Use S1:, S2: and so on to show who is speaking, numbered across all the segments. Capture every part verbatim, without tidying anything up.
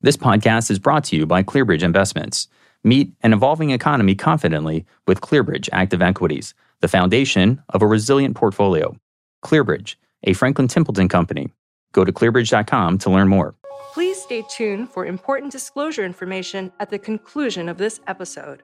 S1: This podcast is brought to you by ClearBridge Investments. Meet an evolving economy confidently with ClearBridge Active Equities, the foundation of a resilient portfolio. ClearBridge, a Franklin Templeton company. Go to clear bridge dot com to learn more.
S2: Please stay tuned for important disclosure information at the conclusion of this episode.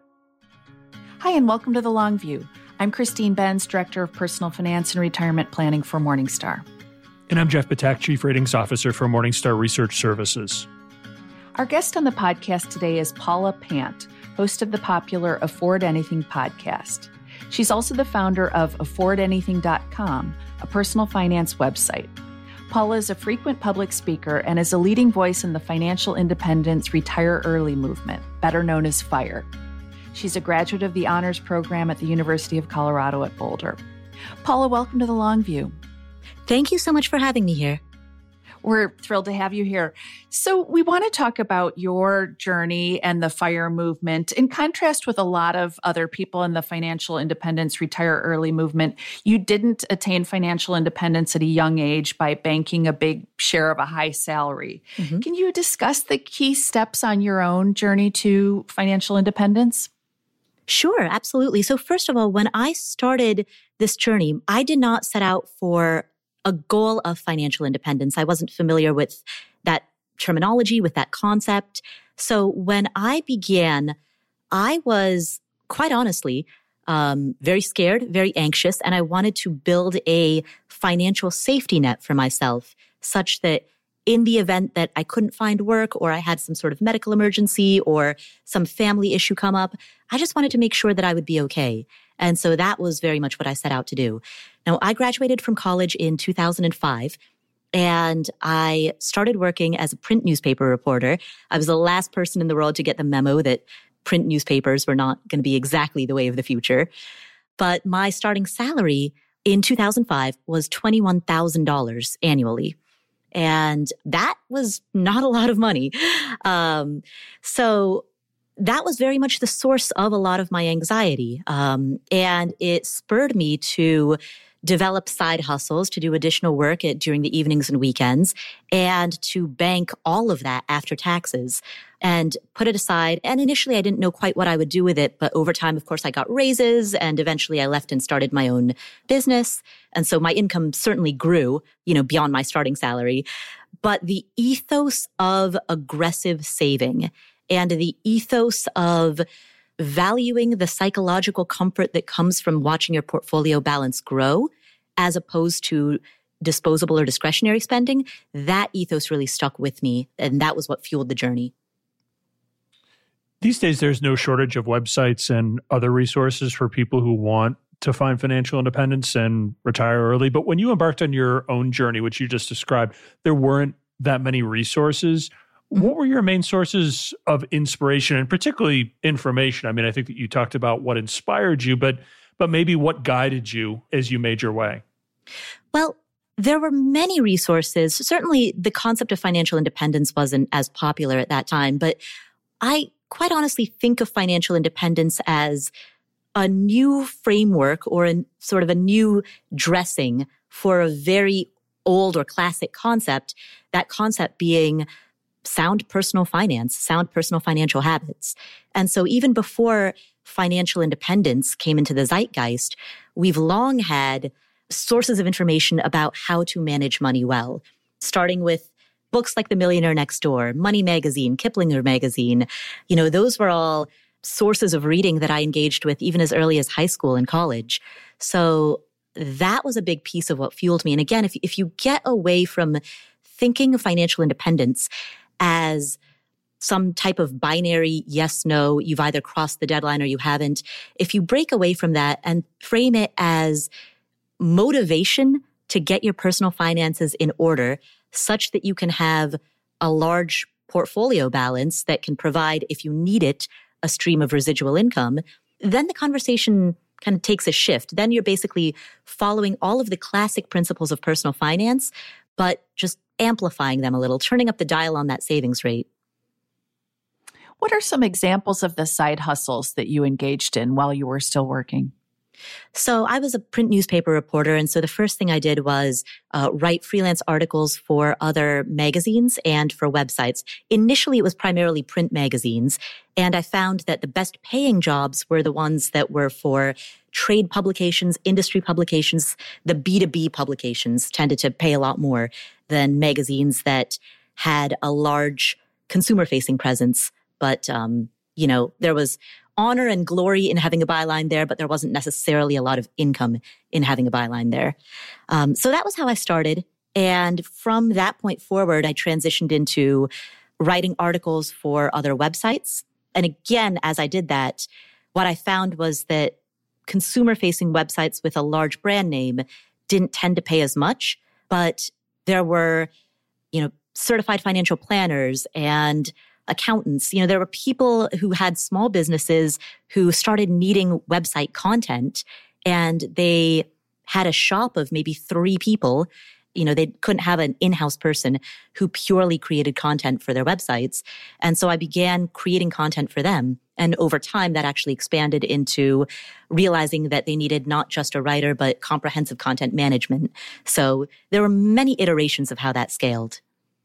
S3: Hi, and welcome to The Long View. I'm Christine Benz, Director of Personal Finance and Retirement Planning for Morningstar.
S4: And I'm Jeff Patak, Chief Ratings Officer for Morningstar Research Services.
S3: Our guest on the podcast today is Paula Pant, host of the popular Afford Anything podcast. She's also the founder of afford anything dot com, a personal finance website. Paula is a frequent public speaker and is a leading voice in the financial independence retire early movement, better known as FIRE. She's a graduate of the honors program at the University of Colorado at Boulder. Paula, welcome to The Long View.
S5: Thank you so much for having me here.
S3: We're thrilled to have you here. So we want to talk about your journey and the FIRE movement. In contrast with a lot of other people in the financial independence retire early movement, you didn't attain financial independence at a young age by banking a big share of a high salary. Mm-hmm. Can you discuss the key steps on your own journey to financial independence?
S5: Sure, absolutely. So first of all, when I started this journey, I did not set out for a goal of financial independence. I wasn't familiar with that terminology, with that concept. So when I began, I was quite honestly um, very scared, very anxious, and I wanted to build a financial safety net for myself such that in the event that I couldn't find work or I had some sort of medical emergency or some family issue come up, I just wanted to make sure that I would be okay. And so that was very much what I set out to do. Now, I graduated from college in two thousand five, and I started working as a print newspaper reporter. I was the last person in the world to get the memo that print newspapers were not going to be exactly the way of the future. But my starting salary in two thousand five was twenty-one thousand dollars annually. And that was not a lot of money. Um, so that was very much the source of a lot of my anxiety. Um, and it spurred me to develop side hustles, to do additional work at, during the evenings and weekends, and to bank all of that after taxes and put it aside. And initially, I didn't know quite what I would do with it. But over time, of course, I got raises, and eventually I left and started my own business. And so my income certainly grew, you know, beyond my starting salary. But the ethos of aggressive saving and the ethos of valuing the psychological comfort that comes from watching your portfolio balance grow as opposed to disposable or discretionary spending, that ethos really stuck with me. And that was what fueled the journey.
S4: These days, there's no shortage of websites and other resources for people who want to find financial independence and retire early. But when you embarked on your own journey, which you just described, there weren't that many resources. What were your main sources of inspiration and particularly information? I mean, I think that you talked about what inspired you, but but maybe what guided you as you made your way?
S5: Well, there were many resources. Certainly, the concept of financial independence wasn't as popular at that time, but I quite honestly think of financial independence as a new framework or a sort of a new dressing for a very old or classic concept, that concept being sound personal finance, sound personal financial habits. And so even before financial independence came into the zeitgeist, we've long had sources of information about how to manage money well, starting with books like The Millionaire Next Door, Money Magazine, Kiplinger Magazine. You know, those were all sources of reading that I engaged with even as early as high school and college. So that was a big piece of what fueled me. And again, if, if you get away from thinking of financial independence as some type of binary yes, no, you've either crossed the deadline or you haven't. If you break away from that and frame it as motivation to get your personal finances in order such that you can have a large portfolio balance that can provide, if you need it, a stream of residual income, then the conversation kind of takes a shift. Then you're basically following all of the classic principles of personal finance, but just amplifying them a little, turning up the dial on that savings rate.
S3: What are some examples of the side hustles that you engaged in while you were still working?
S5: So I was a print newspaper reporter. And so the first thing I did was uh, write freelance articles for other magazines and for websites. Initially, it was primarily print magazines. And I found that the best paying jobs were the ones that were for trade publications, industry publications. The B two B publications tended to pay a lot more than magazines that had a large consumer-facing presence. But, um, you know, there was honor and glory in having a byline there, but there wasn't necessarily a lot of income in having a byline there. Um, so that was how I started. And from that point forward, I transitioned into writing articles for other websites. And again, as I did that, what I found was that consumer-facing websites with a large brand name didn't tend to pay as much, but there were, you know, certified financial planners and accountants. You know, there were people who had small businesses who started needing website content, and they had a shop of maybe three people. You know, they couldn't have an in-house person who purely created content for their websites. And so I began creating content for them. And over time, that actually expanded into realizing that they needed not just a writer, but comprehensive content management. So there were many iterations of how that scaled.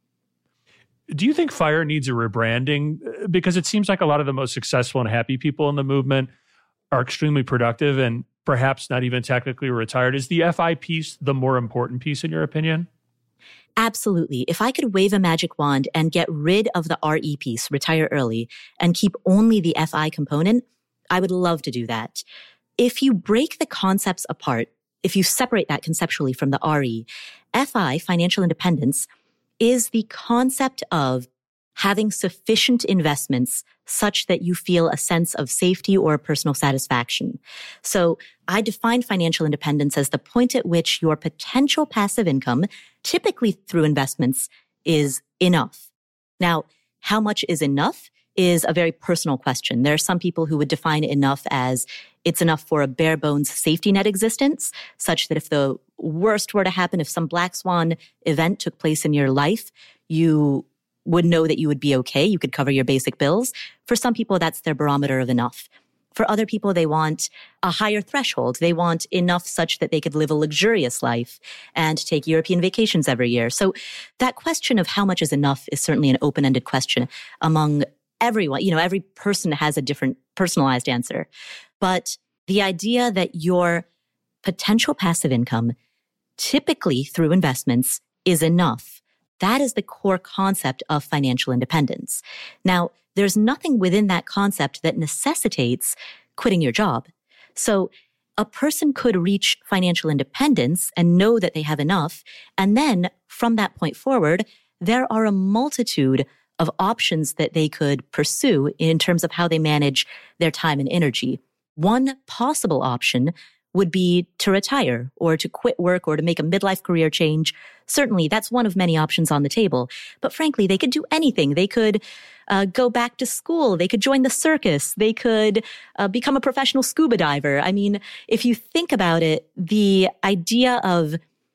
S4: Do you think FIRE needs a rebranding? Because it seems like a lot of the most successful and happy people in the movement are extremely productive and perhaps not even technically retired. Is the F I piece the more important piece in your opinion?
S5: Absolutely. If I could wave a magic wand and get rid of the R E piece, retire early, and keep only the F I component, I would love to do that. If you break the concepts apart, if you separate that conceptually from the R E, F I, financial independence, is the concept of having sufficient investments such that you feel a sense of safety or personal satisfaction. So I define financial independence as the point at which your potential passive income, typically through investments, is enough. Now, how much is enough is a very personal question. There are some people who would define enough as it's enough for a bare bones safety net existence, such that if the worst were to happen, if some black swan event took place in your life, you would know that you would be okay. You could cover your basic bills. For some people, that's their barometer of enough. For other people, they want a higher threshold. They want enough such that they could live a luxurious life and take European vacations every year. So that question of how much is enough is certainly an open-ended question among everyone. You know, every person has a different personalized answer. But the idea that your potential passive income, typically through investments, is enough, that is the core concept of financial independence. Now, there's nothing within that concept that necessitates quitting your job. So a person could reach financial independence and know that they have enough. And then from that point forward, there are a multitude of options that they could pursue in terms of how they manage their time and energy. One possible option would be to retire or to quit work or to make a midlife career change. Certainly, that's one of many options on the table. But frankly, they could do anything. They could uh, go back to school. They could join the circus. They could uh, become a professional scuba diver. I mean, if you think about it, the idea of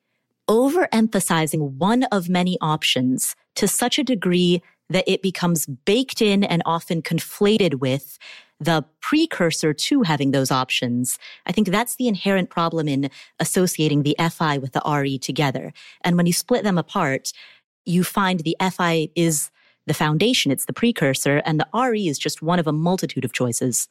S5: overemphasizing one of many options to such a degree that it becomes baked in and often conflated with the precursor to having those options. I think that's the inherent problem in associating the F I with the R E together. And when you split them apart, you find the F I is the foundation, it's the precursor, and the R E is just one of a multitude of choices.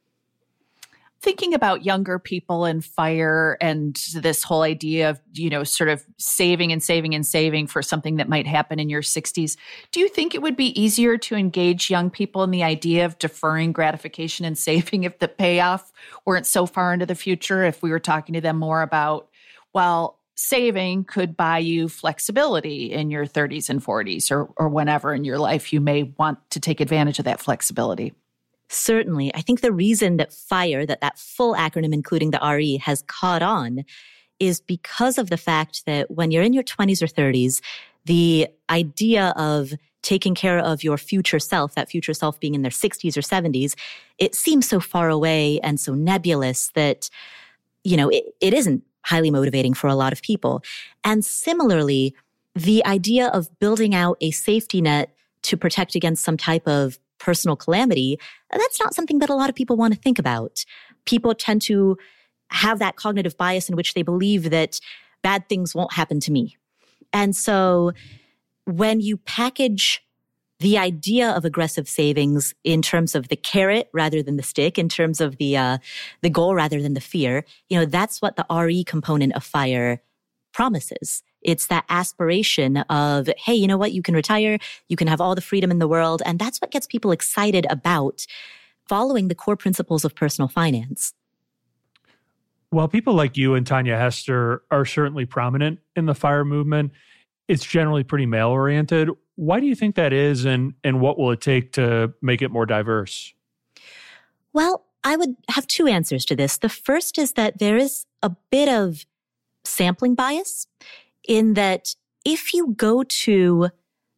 S3: Thinking about younger people and FIRE and this whole idea of, you know, sort of saving and saving and saving for something that might happen in your sixties, do you think it would be easier to engage young people in the idea of deferring gratification and saving if the payoff weren't so far into the future? If we were talking to them more about, well, saving could buy you flexibility in your thirties and forties or, or whenever in your life you may want to take advantage of that flexibility.
S5: Certainly. I think the reason that FIRE, that that full acronym, including the R E, has caught on is because of the fact that when you're in your twenties or thirties, the idea of taking care of your future self, that future self being in their sixties or seventies, it seems so far away and so nebulous that, you know, it, it isn't highly motivating for a lot of people. And similarly, the idea of building out a safety net to protect against some type of personal calamity, that's not something that a lot of people want to think about. People tend to have that cognitive bias in which they believe that bad things won't happen to me. And so when you package the idea of aggressive savings in terms of the carrot rather than the stick, in terms of the uh, the goal rather than the fear, you know, that's what the R E component of FIRE promises. It's that aspiration of, hey, you know what? You can retire, you can have all the freedom in the world. And that's what gets people excited about following the core principles of personal finance.
S4: While people like you and Tanya Hester are certainly prominent in the FIRE movement, it's generally pretty male-oriented. Why do you think that is, and, and what will it take to make it more diverse?
S5: Well, I would have two answers to this. The first is that there is a bit of sampling bias in that if you go to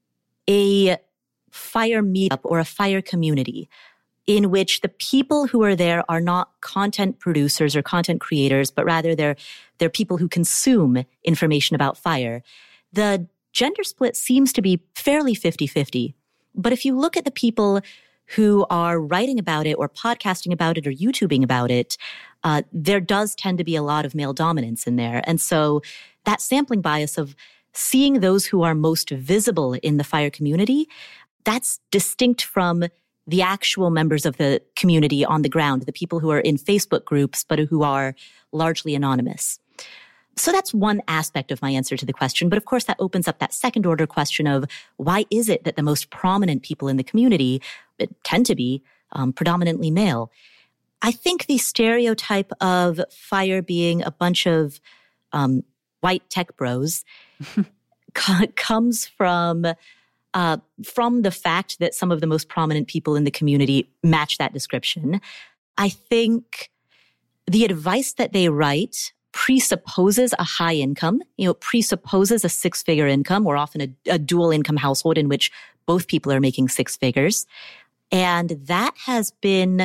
S5: a FIRE meetup or a FIRE community in which the people who are there are not content producers or content creators, but rather they're, they're people who consume information about FIRE, the gender split seems to be fairly fifty-fifty. But if you look at the people who are writing about it or podcasting about it or YouTubing about it, uh, there does tend to be a lot of male dominance in there. And so that sampling bias of seeing those who are most visible in the FIRE community, that's distinct from the actual members of the community on the ground, the people who are in Facebook groups, but who are largely anonymous. So that's one aspect of my answer to the question. But of course, that opens up that second order question of why is it that the most prominent people in the community tend to be um, predominantly male? I think the stereotype of FIRE being a bunch of um, white tech bros c- comes from uh, from the fact that some of the most prominent people in the community match that description. I think the advice that they write presupposes a high income, you know, presupposes a six-figure income, or often a, a dual income household in which both people are making six figures. And that has been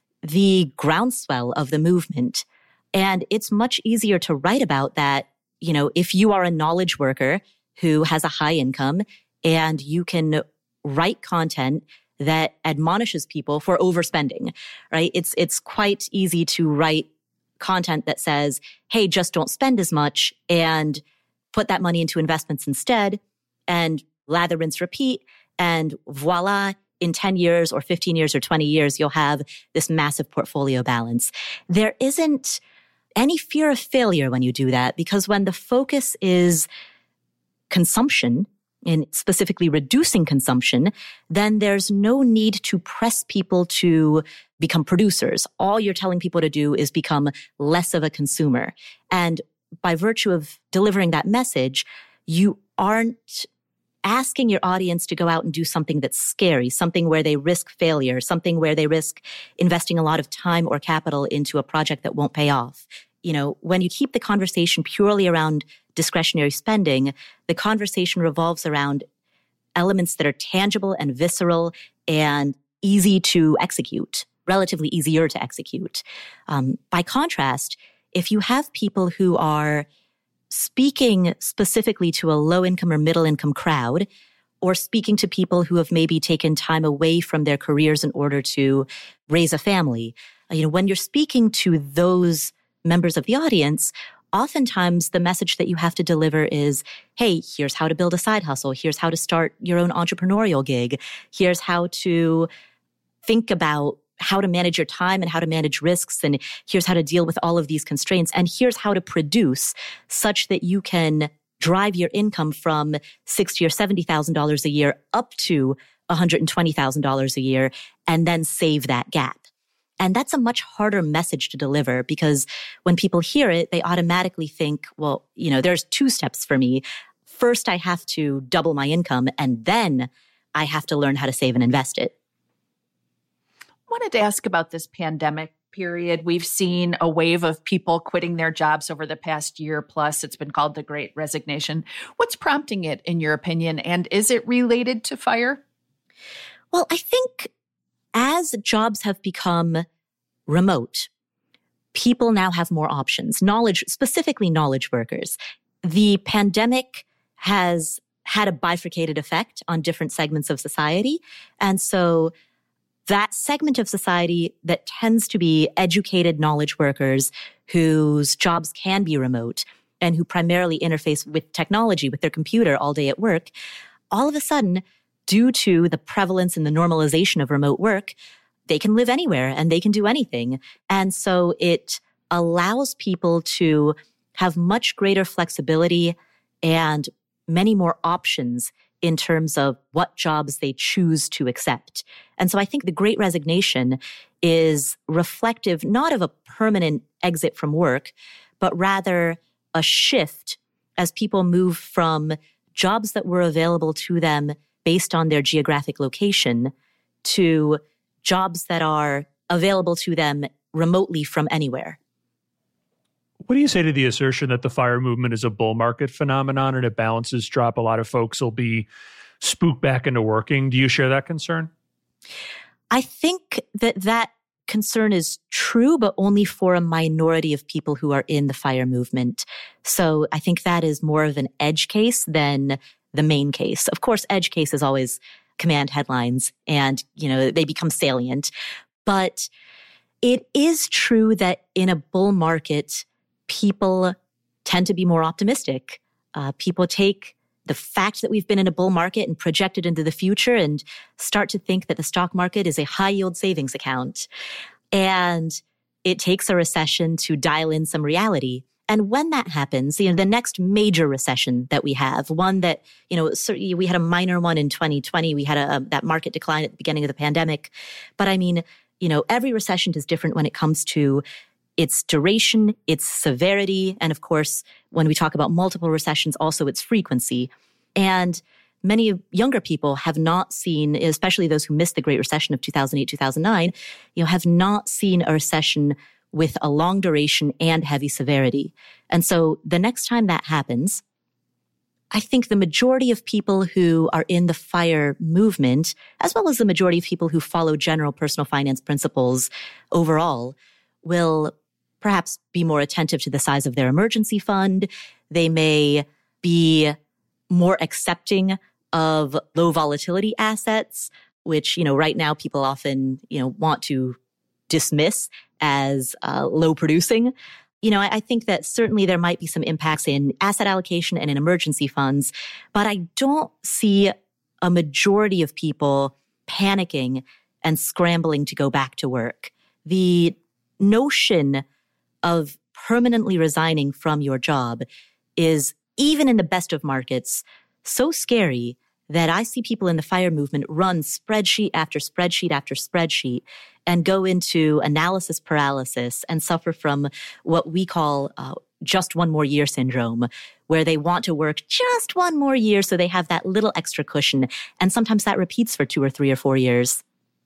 S5: the groundswell of the movement. And it's much easier to write about that, you know, if you are a knowledge worker who has a high income and you can write content that admonishes people for overspending, right? It's, it's quite easy to write content that says, hey, just don't spend as much and put that money into investments instead, and lather, rinse, repeat. And voila, in ten years or fifteen years or twenty years, you'll have this massive portfolio balance. There isn't any fear of failure when you do that, because when the focus is consumption, and specifically reducing consumption, then there's no need to press people to become producers. All you're telling people to do is become less of a consumer. And by virtue of delivering that message, you aren't asking your audience to go out and do something that's scary, something where they risk failure, something where they risk investing a lot of time or capital into a project that won't pay off. You know, when you keep the conversation purely around discretionary spending, the conversation revolves around elements that are tangible and visceral and easy to execute, relatively easier to execute. Um, by contrast, if you have people who are speaking specifically to a low-income or middle-income crowd, or speaking to people who have maybe taken time away from their careers in order to raise a family, you know, when you're speaking to those members of the audience, oftentimes the message that you have to deliver is, hey, here's how to build a side hustle. Here's how to start your own entrepreneurial gig. Here's how to think about how to manage your time and how to manage risks. And here's how to deal with all of these constraints. And here's how to produce such that you can drive your income from sixty thousand dollars or seventy thousand dollars a year up to one hundred twenty thousand dollars a year, and then save that gap. And that's a much harder message to deliver, because when people hear it, they automatically think, well, you know, there's two steps for me. First, I have to double my income, and then I have to learn how to save and invest it.
S6: I wanted to ask about this pandemic period. We've seen a wave of people quitting their jobs over the past year plus. It's been called the Great Resignation. What's prompting it, in your opinion? And is it related to FIRE?
S5: Well, I think as jobs have become remote, people now have more options. Knowledge, specifically knowledge workers. The pandemic has had a bifurcated effect on different segments of society. And so that segment of society that tends to be educated knowledge workers whose jobs can be remote and who primarily interface with technology, with their computer all day at work, all of a sudden, due to the prevalence and the normalization of remote work, they can live anywhere and they can do anything. And so it allows people to have much greater flexibility and many more options in terms of what jobs they choose to accept. And so I think the Great Resignation is reflective not of a permanent exit from work, but rather a shift as people move from jobs that were available to them based on their geographic location to jobs that are available to them remotely from anywhere.
S4: What do you say to the assertion that the FIRE movement is a bull market phenomenon and if balances drop, a lot of folks will be spooked back into working? Do you share that concern?
S5: I think that that concern is true, but only for a minority of people who are in the FIRE movement. So I think that is more of an edge case than the main case. Of course, edge cases always command headlines and, you know, they become salient. But it is true that in a bull market, people tend to be more optimistic. Uh, people take the fact that we've been in a bull market and project it into the future and start to think that the stock market is a high yield savings account. And it takes a recession to dial in some reality. And when that happens, you know, the next major recession that we have, one that, you know, certainly we had a minor one in twenty twenty. We had a, a that market decline at the beginning of the pandemic. But I mean, you know, every recession is different when it comes to its duration, its severity, and of course, when we talk about multiple recessions, also its frequency. And many younger people have not seen, especially those who missed the Great Recession of two thousand eight, two thousand nine, you know, have not seen a recession with a long duration and heavy severity. And so the next time that happens, I think the majority of people who are in the FIRE movement, as well as the majority of people who follow general personal finance principles overall, will perhaps be more attentive to the size of their emergency fund. They may be more accepting of low volatility assets, which, you know, right now people often, you know, want to dismiss as uh, low producing. You know, I, I think that certainly there might be some impacts in asset allocation and in emergency funds, but I don't see a majority of people panicking and scrambling to go back to work. The notion of permanently resigning from your job is, even in the best of markets, so scary that I see people in the FIRE movement run spreadsheet after spreadsheet after spreadsheet and go into analysis paralysis and suffer from what we call uh, just one more year syndrome, where they want to work just one more year so they have that little extra cushion. And sometimes that repeats for two or three or four years.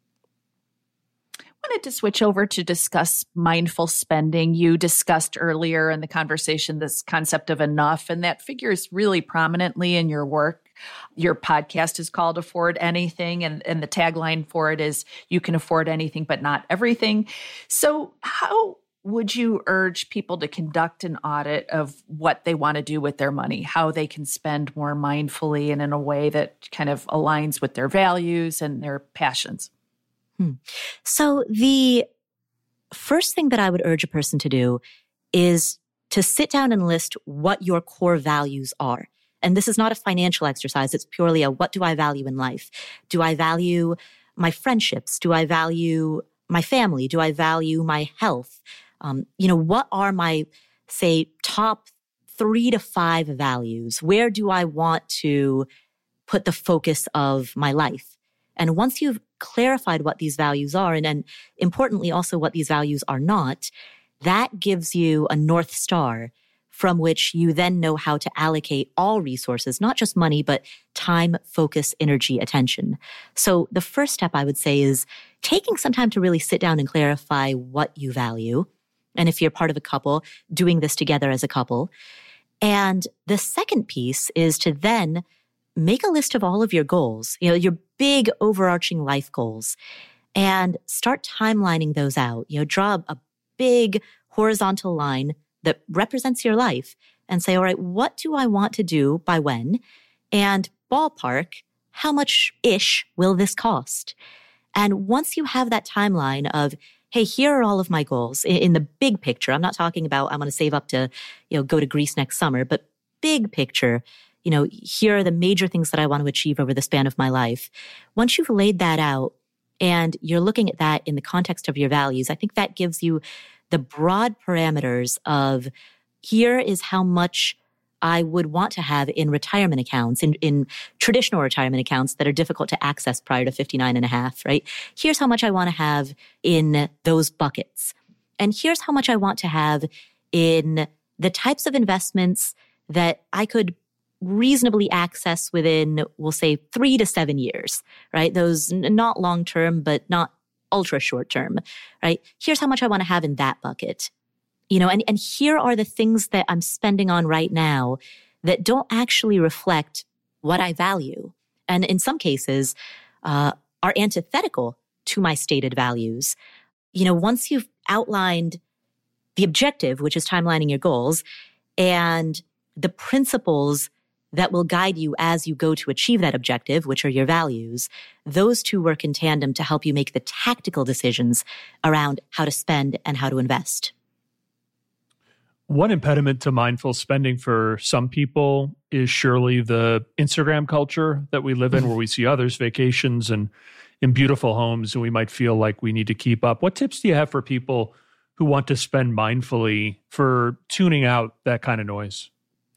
S6: I wanted to switch over to discuss mindful spending. You discussed earlier in the conversation this concept of enough, and that figures really prominently in your work. Your podcast is called Afford Anything, and, and the tagline for it is, you can afford anything, but not everything. So how would you urge people to conduct an audit of what they want to do with their money, how they can spend more mindfully and in a way that kind of aligns with their values and their passions?
S5: Hmm. So the first thing that I would urge a person to do is to sit down and list what your core values are. And this is not a financial exercise. It's purely a, what do I value in life? Do I value my friendships? Do I value my family? Do I value my health? Um, you know, what are my, say, top three to five values? Where do I want to put the focus of my life? And once you've clarified what these values are, and, and importantly also what these values are not, that gives you a North Star from which you then know how to allocate all resources, not just money, but time, focus, energy, attention. So the first step I would say is taking some time to really sit down and clarify what you value. And if you're part of a couple, doing this together as a couple. And the second piece is to then make a list of all of your goals, you know, your big overarching life goals, and start timelining those out. You know, draw a big horizontal line that represents your life and say, all right, what do I want to do by when? And ballpark, how much-ish will this cost? And once you have that timeline of, hey, here are all of my goals in, in the big picture. I'm not talking about I'm going to save up to, you know, go to Greece next summer, but big picture, you know, here are the major things that I want to achieve over the span of my life. Once you've laid that out and you're looking at that in the context of your values, I think that gives you the broad parameters of here is how much I would want to have in retirement accounts, in, in traditional retirement accounts that are difficult to access prior to fifty-nine and a half, right? Here's how much I want to have in those buckets. And here's how much I want to have in the types of investments that I could reasonably access within, we'll say, three to seven years, right? Those n- not long-term, but not ultra short-term, right? Here's how much I want to have in that bucket. You know, and, and here are the things that I'm spending on right now that don't actually reflect what I value. And in some cases, uh, are antithetical to my stated values. You know, once you've outlined the objective, which is timelining your goals, and the principles that will guide you as you go to achieve that objective, which are your values, those two work in tandem to help you make the tactical decisions around how to spend and how to invest.
S4: One impediment to mindful spending for some people is surely the Instagram culture that we live in, where we see others' vacations and in beautiful homes, and we might feel like we need to keep up. What tips do you have for people who want to spend mindfully for tuning out that kind of noise?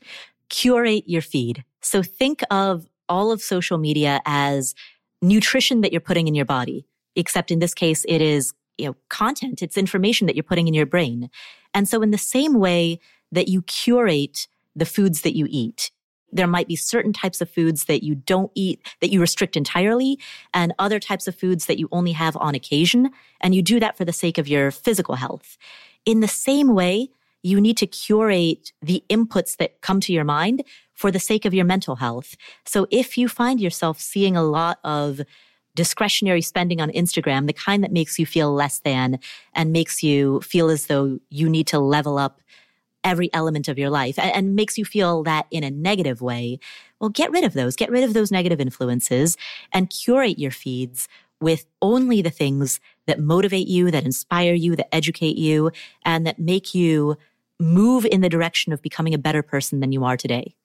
S5: Curate your feed. So think of all of social media as nutrition that you're putting in your body, except in this case, it is, you know, content. It's information that you're putting in your brain. And so in the same way that you curate the foods that you eat, there might be certain types of foods that you don't eat, that you restrict entirely, and other types of foods that you only have on occasion. And you do that for the sake of your physical health. In the same way, you need to curate the inputs that come to your mind for the sake of your mental health. So if you find yourself seeing a lot of discretionary spending on Instagram, the kind that makes you feel less than and makes you feel as though you need to level up every element of your life and, and makes you feel that in a negative way, well, get rid of those. Get rid of those negative influences and curate your feeds with only the things that motivate you, that inspire you, that educate you, and that make you move in the direction of becoming a better person than you are today.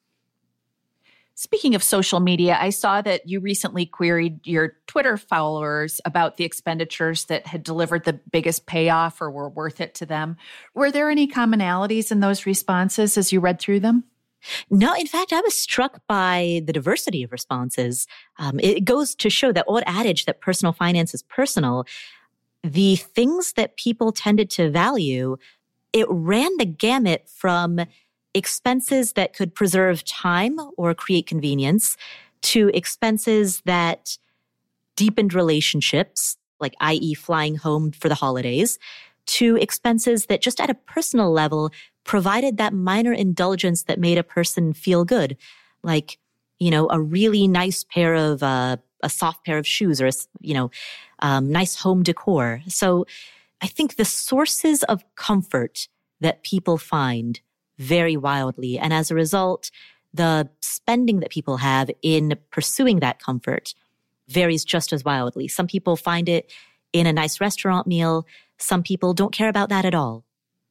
S6: Speaking of social media, I saw that you recently queried your Twitter followers about the expenditures that had delivered the biggest payoff or were worth it to them. Were there any commonalities in those responses as you read through them?
S5: No, in fact, I was struck by the diversity of responses. Um, it goes to show that old adage that personal finance is personal. The things that people tended to value, it ran the gamut from expenses that could preserve time or create convenience to expenses that deepened relationships, like that is flying home for the holidays, to expenses that just at a personal level provided that minor indulgence that made a person feel good, like, you know, a really nice pair of, uh, a soft pair of shoes or, a, you know, um, nice home decor. So I think the sources of comfort that people find very wildly. And as a result, the spending that people have in pursuing that comfort varies just as wildly. Some people find it in a nice restaurant meal. Some people don't care about that at all.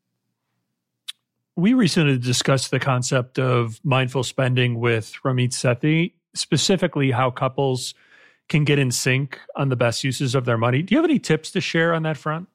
S4: We recently discussed the concept of mindful spending with Ramit Sethi, specifically how couples can get in sync on the best uses of their money. Do you have any tips to share on that front?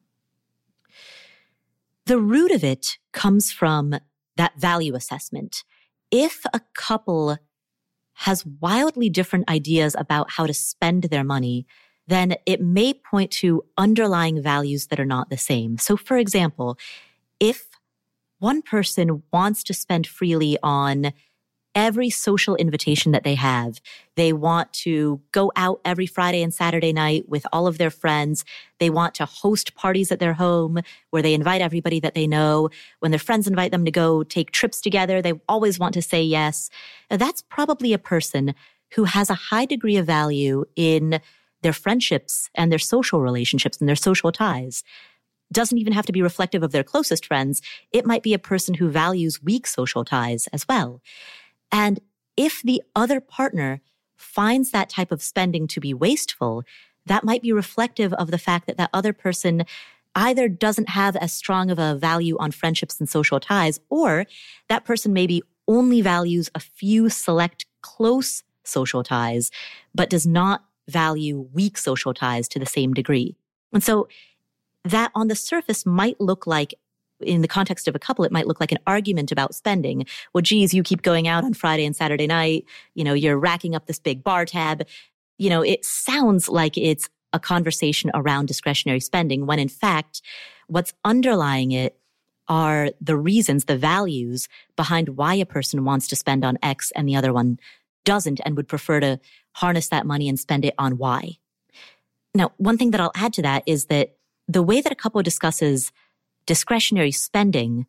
S5: The root of it comes from that value assessment. If a couple has wildly different ideas about how to spend their money, then it may point to underlying values that are not the same. So for example, if one person wants to spend freely on every social invitation that they have, they want to go out every Friday and Saturday night with all of their friends. They want to host parties at their home where they invite everybody that they know. When their friends invite them to go take trips together, they always want to say yes. That's probably a person who has a high degree of value in their friendships and their social relationships and their social ties. Doesn't even have to be reflective of their closest friends. It might be a person who values weak social ties as well. And if the other partner finds that type of spending to be wasteful, that might be reflective of the fact that that other person either doesn't have as strong of a value on friendships and social ties, or that person maybe only values a few select close social ties, but does not value weak social ties to the same degree. And so that on the surface might look like, in the context of a couple, it might look like an argument about spending. Well, geez, you keep going out on Friday and Saturday night. You know, you're racking up this big bar tab. You know, it sounds like it's a conversation around discretionary spending, when in fact, what's underlying it are the reasons, the values behind why a person wants to spend on X and the other one doesn't and would prefer to harness that money and spend it on Y. Now, one thing that I'll add to that is that the way that a couple discusses discretionary spending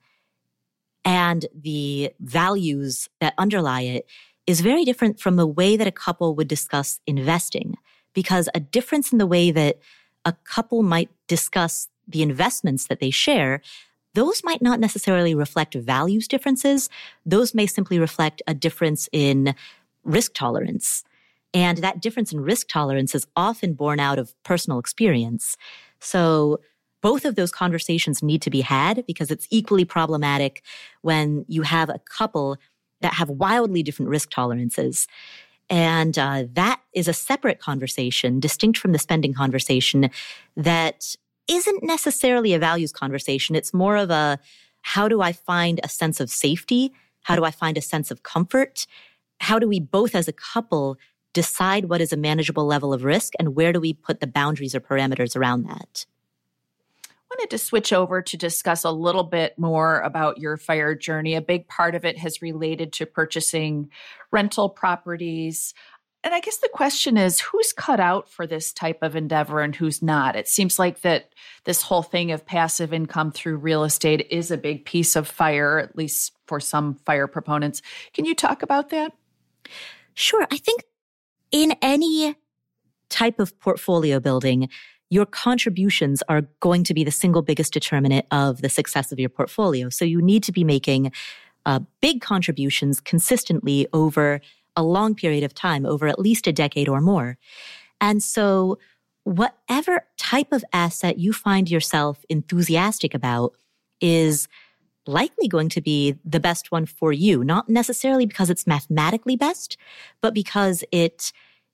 S5: and the values that underlie it is very different from the way that a couple would discuss investing, because a difference in the way that a couple might discuss the investments that they share, those might not necessarily reflect values differences. Those may simply reflect a difference in risk tolerance. And that difference in risk tolerance is often born out of personal experience. So both of those conversations need to be had, because it's equally problematic when you have a couple that have wildly different risk tolerances. And uh, that is a separate conversation, distinct from the spending conversation, that isn't necessarily a values conversation. It's more of a, how do I find a sense of safety? How do I find a sense of comfort? How do we both as a couple decide what is a manageable level of risk, and where do we put the boundaries or parameters around that?
S6: I wanted to switch over to discuss a little bit more about your FIRE journey. A big part of it has related to purchasing rental properties. And I guess the question is, who's cut out for this type of endeavor and who's not? It seems like that this whole thing of passive income through real estate is a big piece of FIRE, at least for some FIRE proponents. Can you talk about that?
S5: Sure. I think in any type of portfolio building, your contributions are going to be the single biggest determinant of the success of your portfolio. So you need to be making uh, big contributions consistently over a long period of time, over at least a decade or more. And so whatever type of asset you find yourself enthusiastic about is likely going to be the best one for you, not necessarily because it's mathematically best, but because it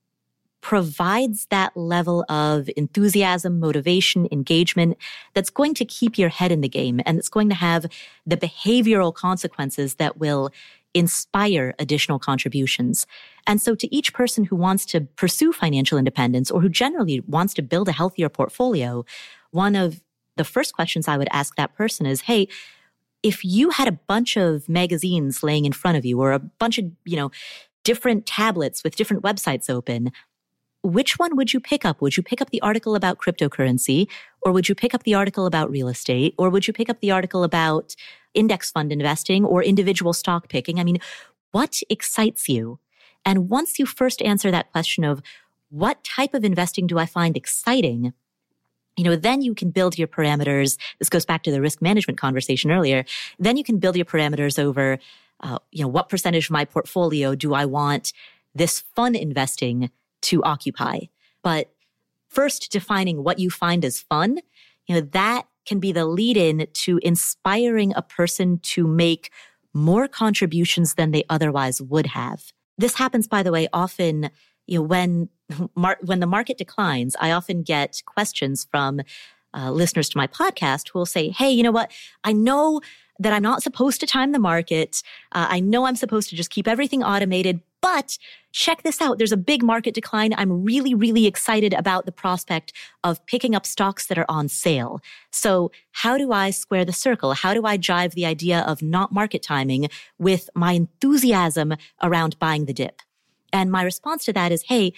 S5: provides that level of enthusiasm, motivation, engagement that's going to keep your head in the game, and it's going to have the behavioral consequences that will inspire additional contributions. And so to each person who wants to pursue financial independence, or who generally wants to build a healthier portfolio, one of the first questions I would ask that person is, hey, if you had a bunch of magazines laying in front of you, or a bunch of, you know, different tablets with different websites open, which one would you pick up? Would you pick up the article about cryptocurrency, or would you pick up the article about real estate, or would you pick up the article about index fund investing or individual stock picking? I mean, what excites you? And once you first answer that question of what type of investing do I find exciting, you know, then you can build your parameters. This goes back to the risk management conversation earlier. Then you can build your parameters over, uh, you know, what percentage of my portfolio do I want this fun investing to occupy? But first, defining what you find as fun, you know, that can be the lead-in to inspiring a person to make more contributions than they otherwise would have. This happens, by the way, often, you know, when mar- when the market declines. I often get questions from uh, listeners to my podcast who will say, hey, you know what? I know that I'm not supposed to time the market. Uh, I know I'm supposed to just keep everything automated, but check this out. There's a big market decline. I'm really, really excited about the prospect of picking up stocks that are on sale. So how do I square the circle? How do I jive the idea of not market timing with my enthusiasm around buying the dip? And my response to that is, hey,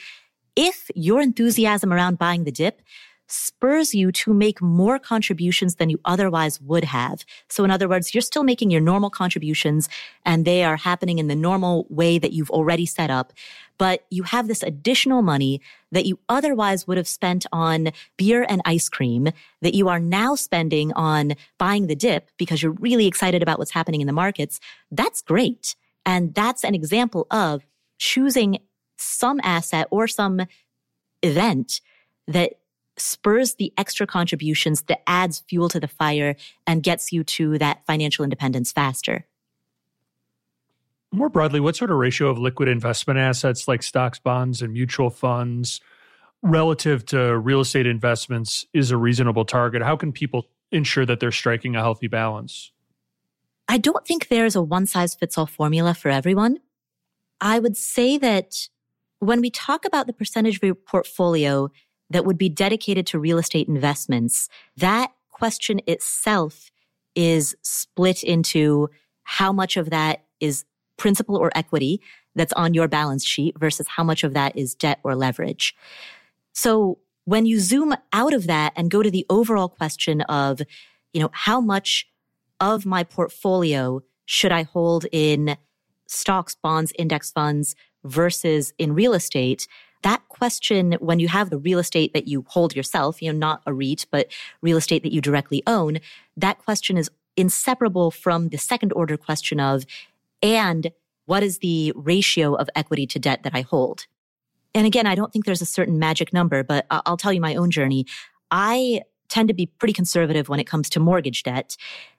S5: if your enthusiasm around buying the dip spurs you to make more contributions than you otherwise would have. So in other words, you're still making your normal contributions and they are happening in the normal way that you've already set up, but you have this additional money that you otherwise would have spent on beer and ice cream that you are now spending on buying the dip because you're really excited about what's happening in the markets. That's great. And that's an example of choosing some asset or some event that spurs the extra contributions, that adds fuel to the fire and gets you to that financial independence faster.
S4: More broadly, what sort of ratio of liquid investment assets like stocks, bonds, and mutual funds relative to real estate investments is a reasonable target? How can people ensure that they're striking a healthy balance?
S5: I don't think there's a one-size-fits-all formula for everyone. I would say that when we talk about the percentage of your portfolio that would be dedicated to real estate investments, that question itself is split into how much of that is principal or equity that's on your balance sheet versus how much of that is debt or leverage. So when you zoom out of that and go to the overall question of, you know, how much of my portfolio should I hold in stocks, bonds, index funds versus in real estate, that question, when you have the real estate that you hold yourself, you know, not a REIT, but real estate that you directly own, that question is inseparable from the second order question of, and what is the ratio of equity to debt that I hold? And again, I don't think there's a certain magic number, but I'll tell you my own journey. I tend to be pretty conservative when it comes to mortgage debt.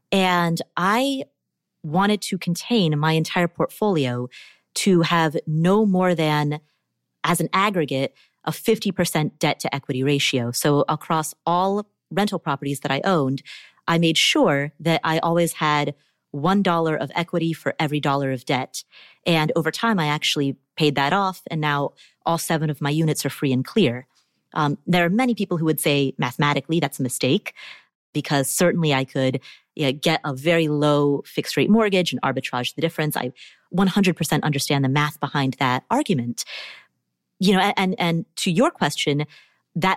S5: And I wanted to contain my entire portfolio to have no more than, as an aggregate, a fifty percent debt to equity ratio. So across all rental properties that I owned, I made sure that I always had one dollar of equity for every dollar of debt. And over time, I actually paid that off. And now all seven of my units are free and clear. Um, there are many people who would say mathematically that's a mistake, because certainly I could you know, get a very low fixed rate mortgage and arbitrage the difference. I one hundred percent understand the math behind that argument. You know, and, and to your question, that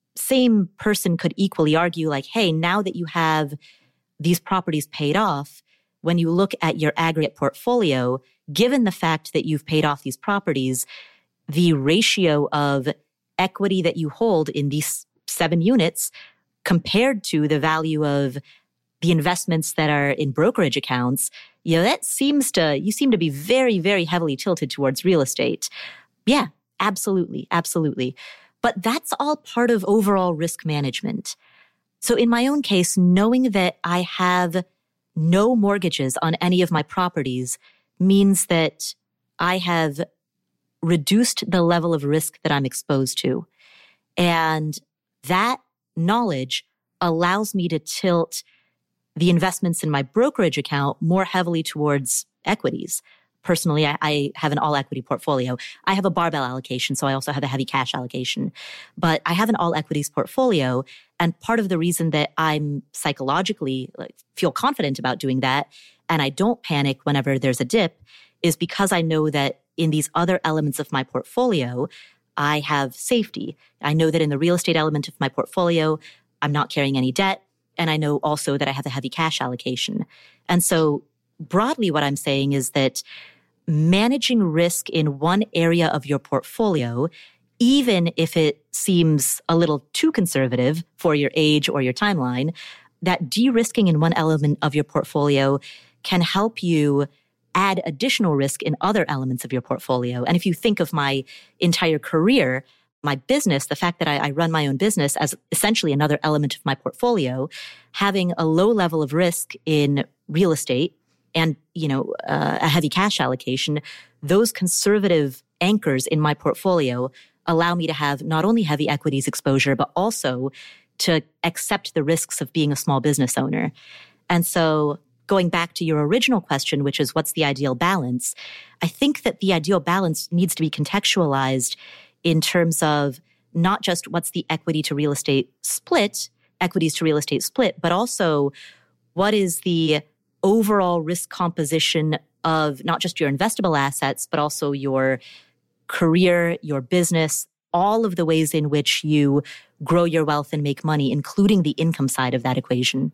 S5: same person could equally argue like, hey, now that you have these properties paid off, when you look at your aggregate portfolio, given the fact that you've paid off these properties, the ratio of equity that you hold in these seven units compared to the value of the investments that are in brokerage accounts, you know, that seems to, you seem to be very, very heavily tilted towards real estate. Yeah, absolutely, absolutely. But that's all part of overall risk management. So in my own case, knowing that I have no mortgages on any of my properties means that I have reduced the level of risk that I'm exposed to. And that knowledge allows me to tilt the investments in my brokerage account more heavily towards equities. Personally, I, I have an all equity portfolio. I have a barbell allocation, so I also have a heavy cash allocation. But I have an all equities portfolio. And part of the reason that I'm psychologically like, feel confident about doing that, and I don't panic whenever there's a dip, is because I know that in these other elements of my portfolio, I have safety. I know that in the real estate element of my portfolio, I'm not carrying any debt. And I know also that I have a heavy cash allocation. And so broadly, what I'm saying is that managing risk in one area of your portfolio, even if it seems a little too conservative for your age or your timeline, that de-risking in one element of your portfolio can help you add additional risk in other elements of your portfolio. And if you think of my entire career, my business, the fact that I, I run my own business as essentially another element of my portfolio, having a low level of risk in real estate and, you know, uh, a heavy cash allocation, those conservative anchors in my portfolio allow me to have not only heavy equities exposure, but also to accept the risks of being a small business owner. And so going back to your original question, which is what's the ideal balance? I think that the ideal balance needs to be contextualized in terms of not just what's the equity to real estate split, equities to real estate split, but also what is the overall risk composition of not just your investable assets, but also your career, your business, all of the ways in which you grow your wealth and make money, including the income side of that equation.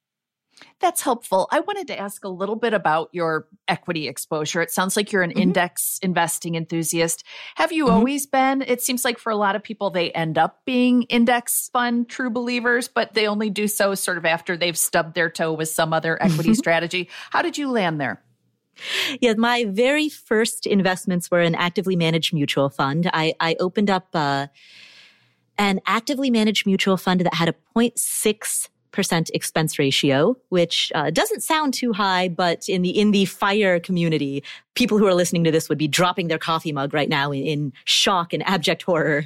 S6: That's helpful. I wanted to ask a little bit about your equity exposure. It sounds like you're an mm-hmm. index investing enthusiast. Have you mm-hmm. always been? It seems like for a lot of people, they end up being index fund true believers, but they only do so sort of after they've stubbed their toe with some other equity strategy. How did you land there?
S5: Yeah, my very first investments were an actively managed mutual fund. I, I opened up uh, an actively managed mutual fund that had a zero point six percent expense ratio, which uh, doesn't sound too high, but in the in the FIRE community, people who are listening to this would be dropping their coffee mug right now in, in shock and abject horror.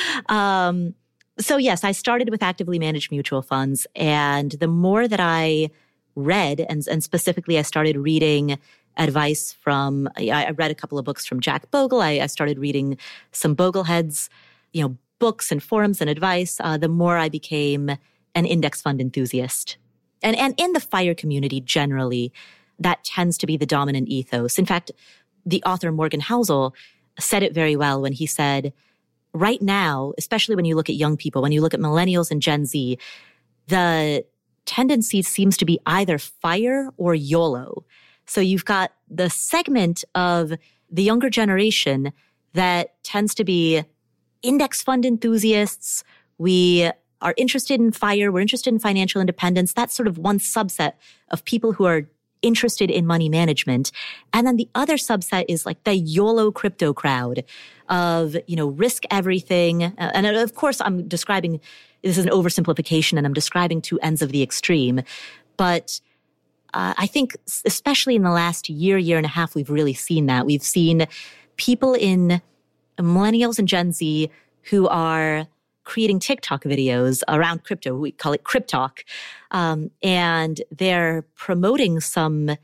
S5: um, so yes, I started with actively managed mutual funds, and the more that I read, and, and specifically I started reading advice from, I read a couple of books from Jack Bogle. I, I started reading some Bogleheads, you know, books and forums and advice. Uh, the more I became an index fund enthusiast. And, and in the FIRE community generally, that tends to be the dominant ethos. In fact, the author Morgan Housel said it very well when he said, right now, especially when you look at young people, when you look at millennials and Gen Z, the tendency seems to be either FIRE or YOLO. So you've got the segment of the younger generation that tends to be index fund enthusiasts. We are interested in FIRE. We're interested in financial independence. That's sort of one subset of people who are interested in money management. And then the other subset is like the YOLO crypto crowd of, you know, risk everything. And of course, I'm describing, this is an oversimplification and I'm describing two ends of the extreme. But Uh, I think especially in the last year, year and a half, we've really seen that. We've seen people in millennials and Gen Z who are creating TikTok videos around crypto. We call it Cryptalk. Um, and they're promoting some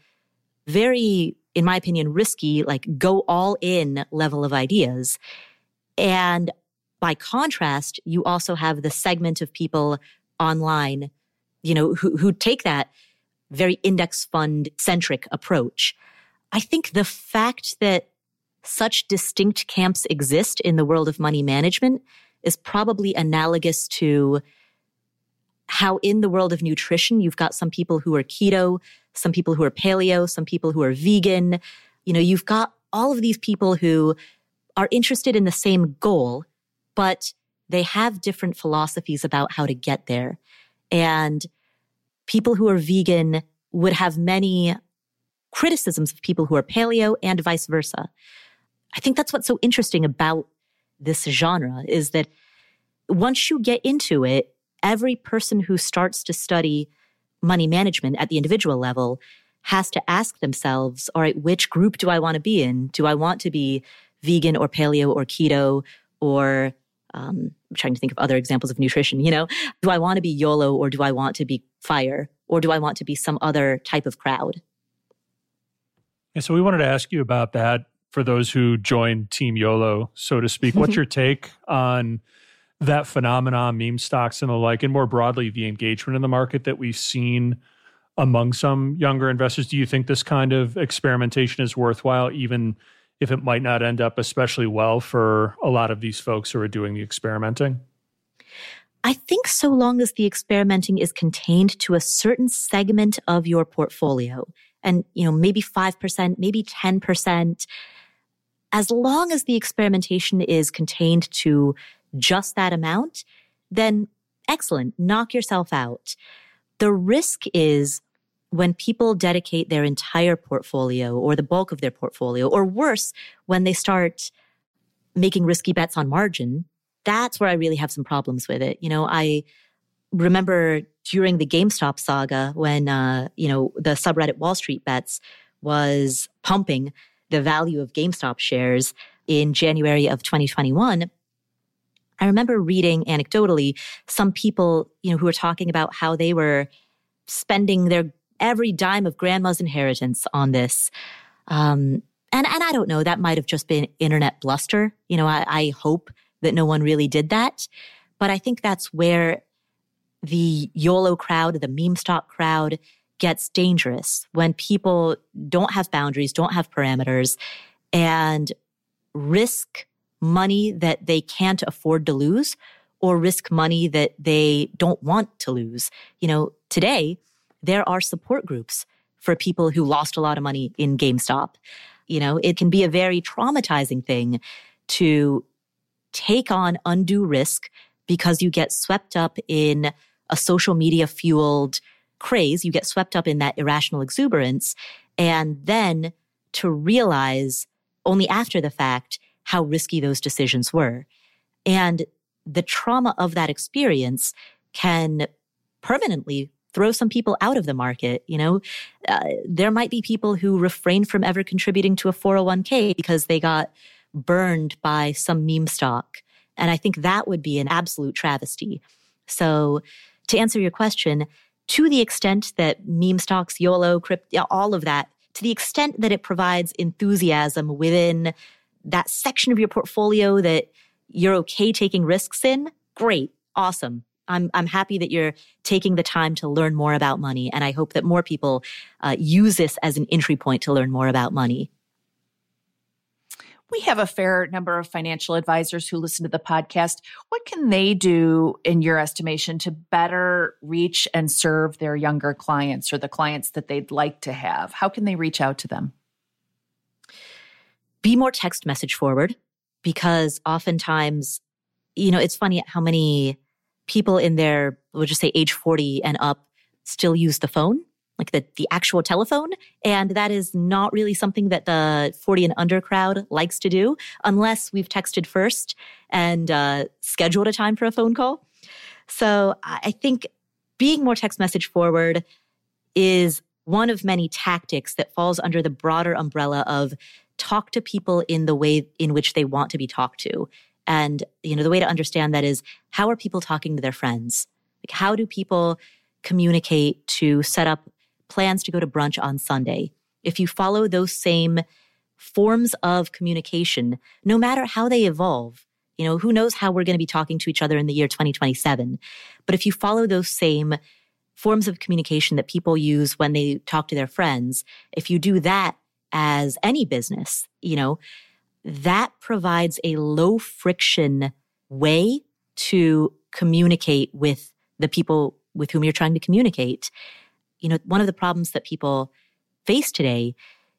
S5: very, in my opinion, risky, like go all in level of ideas. And by contrast, you also have the segment of people online, you know, who, who take that very index fund centric approach. I think the fact that such distinct camps exist in the world of money management is probably analogous to how in the world of nutrition, you've got some people who are keto, some people who are paleo, some people who are vegan. You know, you've got all of these people who are interested in the same goal, but they have different philosophies about how to get there. And people who are vegan would have many criticisms of people who are paleo and vice versa. I think that's what's so interesting about this genre is that once you get into it, every person who starts to study money management at the individual level has to ask themselves, all right, which group do I want to be in? Do I want to be vegan or paleo or keto or um, I'm trying to think of other examples of nutrition, you know? Do I want to be YOLO or do I want to be FIRE? Or do I want to be some other type of crowd?
S4: Yeah, so we wanted to ask you about that for those who joined Team YOLO, so to speak. What's your take on that phenomenon, meme stocks and the like, and more broadly, the engagement in the market that we've seen among some younger investors? Do you think this kind of experimentation is worthwhile, even if it might not end up especially well for a lot of these folks who are doing the experimenting?
S5: I think so long as the experimenting is contained to a certain segment of your portfolio, and, you know, maybe five percent, maybe ten percent, as long as the experimentation is contained to just that amount, then excellent, knock yourself out. The risk is when people dedicate their entire portfolio or the bulk of their portfolio, or worse, when they start making risky bets on margin. That's where I really have some problems with it. You know, I remember during the GameStop saga when, uh, you know, the subreddit Wall Street Bets was pumping the value of GameStop shares in January of twenty twenty-one. I remember reading anecdotally some people, you know, who were talking about how they were spending their every dime of grandma's inheritance on this. Um, and, and I don't know, that might have just been internet bluster. You know, I, I hope that no one really did that. But I think that's where the YOLO crowd, the meme stock crowd gets dangerous, when people don't have boundaries, don't have parameters, and risk money that they can't afford to lose or risk money that they don't want to lose. You know, today, there are support groups for people who lost a lot of money in GameStop. You know, it can be a very traumatizing thing to take on undue risk because you get swept up in a social media fueled craze. You get swept up in that irrational exuberance. And then to realize only after the fact how risky those decisions were. And the trauma of that experience can permanently throw some people out of the market. You know, uh, there might be people who refrain from ever contributing to a four oh one k because they got burned by some meme stock. And I think that would be an absolute travesty. So to answer your question, to the extent that meme stocks, YOLO, crypto, all of that, to the extent that it provides enthusiasm within that section of your portfolio that you're okay taking risks in, great, awesome. I'm I'm happy that you're taking the time to learn more about money, and I hope that more people uh, use this as an entry point to learn more about money.
S6: We have a fair number of financial advisors who listen to the podcast. What can they do, in your estimation, to better reach and serve their younger clients or the clients that they'd like to have? How can they reach out to them?
S5: Be more text message forward, because oftentimes, you know, it's funny how many people in their, we'll just say age forty and up, still use the phone, like the, the actual telephone. And that is not really something that the forty and under crowd likes to do unless we've texted first and uh, scheduled a time for a phone call. So I think being more text message forward is one of many tactics that falls under the broader umbrella of talk to people in the way in which they want to be talked to. And, you know, the way to understand that is, how are people talking to their friends? Like, how do people communicate to set up plans to go to brunch on Sunday? If you follow those same forms of communication, no matter how they evolve, you know, who knows how we're going to be talking to each other in the year twenty twenty-seven. But if you follow those same forms of communication that people use when they talk to their friends, if you do that as any business, you know, that provides a low friction way to communicate with the people with whom you're trying to communicate. You know, one of the problems that people face today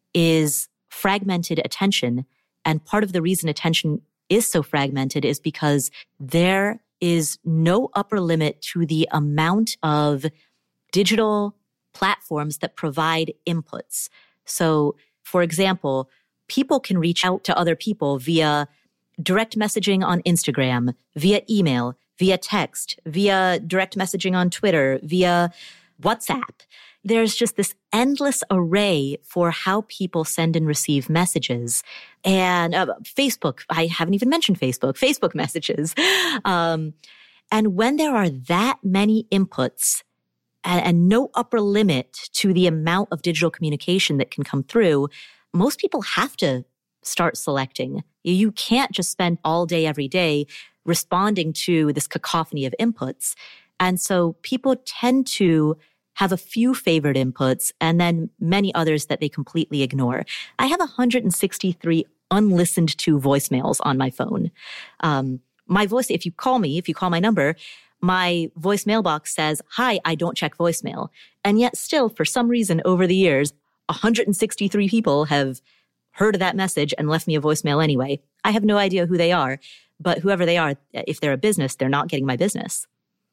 S5: is fragmented attention. And part of the reason attention is so fragmented is because there is no upper limit to the amount of digital platforms that provide inputs. So, for example, people can reach out to other people via direct messaging on Instagram, via email, via text, via direct messaging on Twitter, via WhatsApp. There's just this endless array for how people send and receive messages. And uh, Facebook, I haven't even mentioned Facebook, Facebook messages. Um, and when there are that many inputs and, and no upper limit to the amount of digital communication that can come through, most people have to start selecting. You can't just spend all day, every day responding to this cacophony of inputs. And so people tend to have a few favored inputs and then many others that they completely ignore. I have one hundred sixty-three unlistened to voicemails on my phone. Um, my voice, if you call me, if you call my number, my voicemail box says, "Hi, I don't check voicemail." And yet still, for some reason over the years, one hundred sixty-three people have heard that message and left me a voicemail anyway. I have no idea who they are, but whoever they are, if they're a business, they're not getting my business.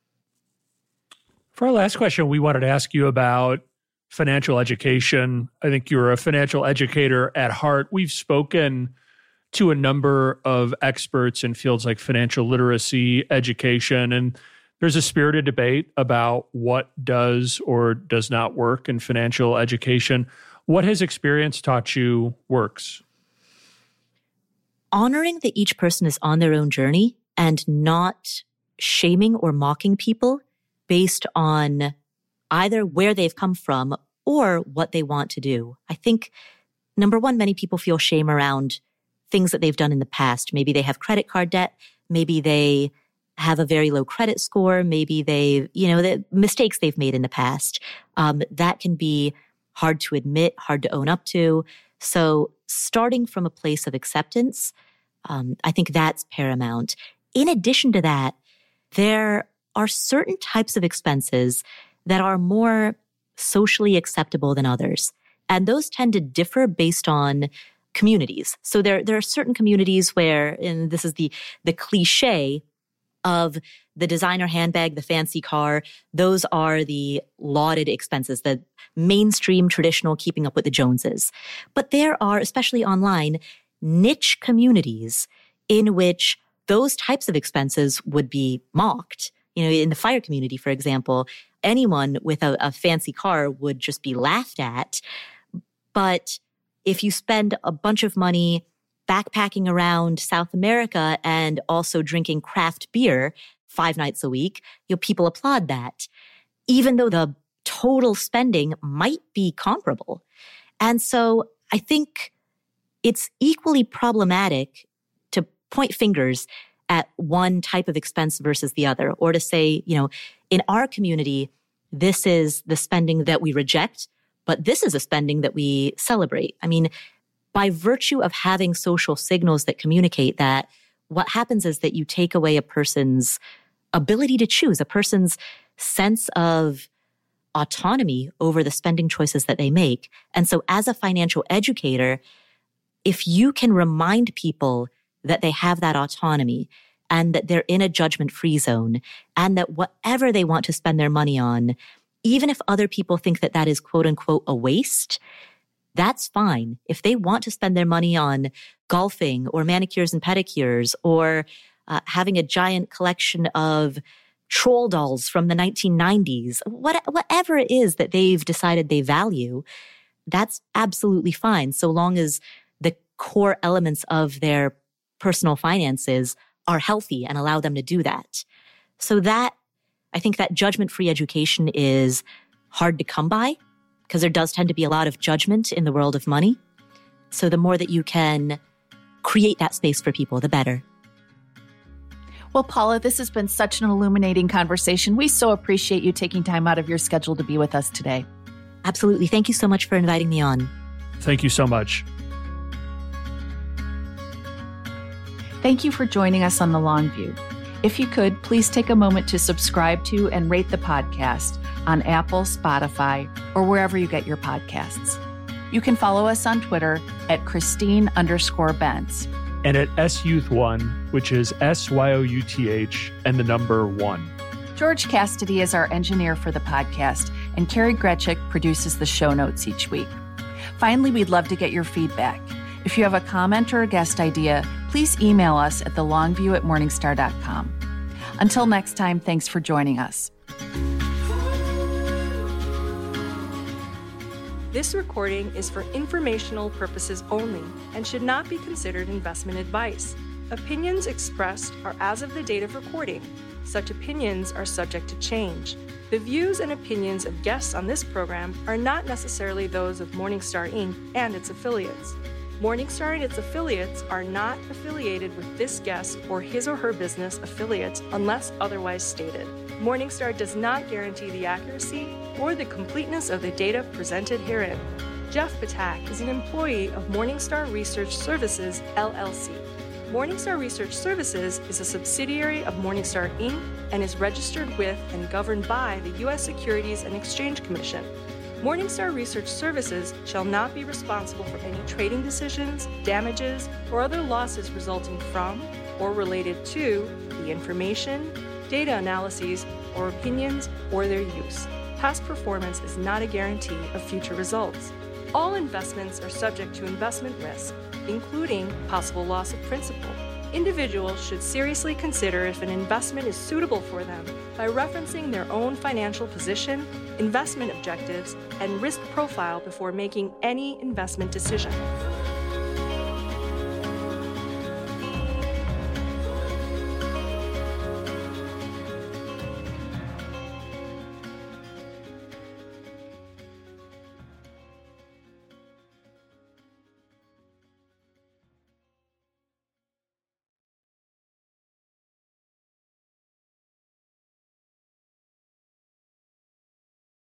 S4: For our last question, we wanted to ask you about financial education. I think you're a financial educator at heart. We've spoken to a number of experts in fields like financial literacy, education, and there's a spirited debate about what does or does not work in financial education. What has experience taught you works?
S5: Honoring that each person is on their own journey and not shaming or mocking people based on either where they've come from or what they want to do. I think, number one, many people feel shame around things that they've done in the past. Maybe they have credit card debt. Maybe they have a very low credit score. Maybe they, you know, the mistakes they've made in the past. Um, that can be hard to admit, hard to own up to. So starting from a place of acceptance, um, I think that's paramount. In addition to that, there are certain types of expenses that are more socially acceptable than others. And those tend to differ based on communities. So there, there are certain communities where, and this is the, the cliche of the designer handbag, the fancy car, those are the lauded expenses, the mainstream traditional keeping up with the Joneses. But there are, especially online, niche communities in which those types of expenses would be mocked. You know, in the FIRE community, for example, anyone with a, a fancy car would just be laughed at. But if you spend a bunch of money backpacking around South America and also drinking craft beer five nights a week, you know, people applaud that, even though the total spending might be comparable. And so I think it's equally problematic to point fingers at one type of expense versus the other, or to say, you know, in our community, this is the spending that we reject, but this is a spending that we celebrate. I mean, by virtue of having social signals that communicate that, what happens is that you take away a person's ability to choose, a person's sense of autonomy over the spending choices that they make. And so as a financial educator, if you can remind people that they have that autonomy and that they're in a judgment-free zone and that whatever they want to spend their money on, even if other people think that that is quote unquote a waste, that's fine. If they want to spend their money on golfing or manicures and pedicures or uh, having a giant collection of troll dolls from the nineteen nineties, what, whatever it is that they've decided they value, that's absolutely fine, so long as the core elements of their personal finances are healthy and allow them to do that. So that, I think that judgment-free education is hard to come by because there does tend to be a lot of judgment in the world of money. So the more that you can create that space for people, the better.
S6: Well, Paula, this has been such an illuminating conversation. We so appreciate you taking time out of your schedule to be with us today.
S5: Absolutely. Thank you so much for inviting me on.
S4: Thank you so much.
S6: Thank you for joining us on The Long View. If you could, please take a moment to subscribe to and rate the podcast on Apple, Spotify, or wherever you get your podcasts. You can follow us on Twitter at Christine underscore Bentz.
S4: And at S Youth One, which is S Y O U T H and the number one.
S6: George Cassidy is our engineer for the podcast, and Carrie Gretchick produces the show notes each week. Finally, we'd love to get your feedback. If you have a comment or a guest idea, please email us at thelongview at morningstar dot com. Until next time, thanks for joining us.
S2: This recording is for informational purposes only and should not be considered investment advice. Opinions expressed are as of the date of recording. Such opinions are subject to change. The views and opinions of guests on this program are not necessarily those of Morningstar Incorporated and its affiliates. Morningstar and its affiliates are not affiliated with this guest or his or her business affiliates unless otherwise stated. Morningstar does not guarantee the accuracy or the completeness of the data presented herein. Jeff Patak is an employee of Morningstar Research Services, L L C. Morningstar Research Services is a subsidiary of Morningstar Incorporated and is registered with and governed by the U S Securities and Exchange Commission. Morningstar Research Services shall not be responsible for any trading decisions, damages, or other losses resulting from or related to the information, data analyses, or opinions, or their use. Past performance is not a guarantee of future results. All investments are subject to investment risk, including possible loss of principal. Individuals should seriously consider if an investment is suitable for them by referencing their own financial position, investment objectives, and risk profile before making any investment decision.